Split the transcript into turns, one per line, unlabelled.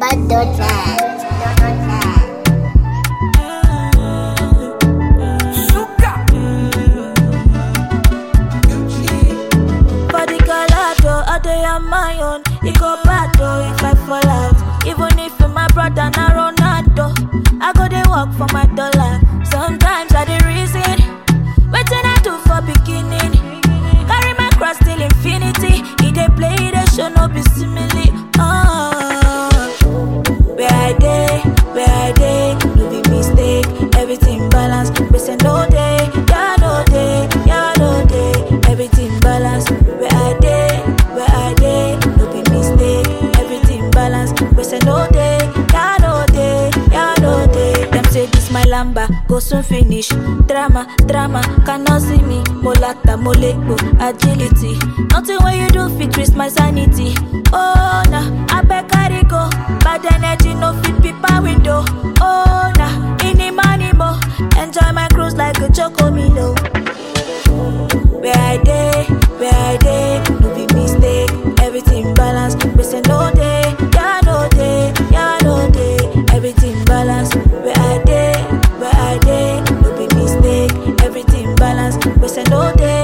For the galado, I dey on my own. It go bad though if I fall out. Even if you're my brother, na Ronaldo, I go dey work for my dollar. Sometimes I dey reason, wetin I do for beginning. Carry my cross till infinity. He dey play, he dey show no be simile. Where I dey, no be mistake. Everything balance, we say no day, yeah no day, yeah no day. Everything balance. Where I dey, no be mistake. Everything balance, we say no day, yeah no day, yeah no day. Them say this my lamba, go soon finish. Drama, cannot see me. Molata, moleko, agility. Nothing when you do fit risk my sanity. Oh nah, I beg carry go. Bad energy no fit people window. Oh nah, any money mo. Enjoy my cruise like a chocomilo. Where I dey, no be mistake. Everything balance, we say no day, yeah no day, yeah no day. Everything balance. Where I dey, no be mistake. Everything balance, we say no day.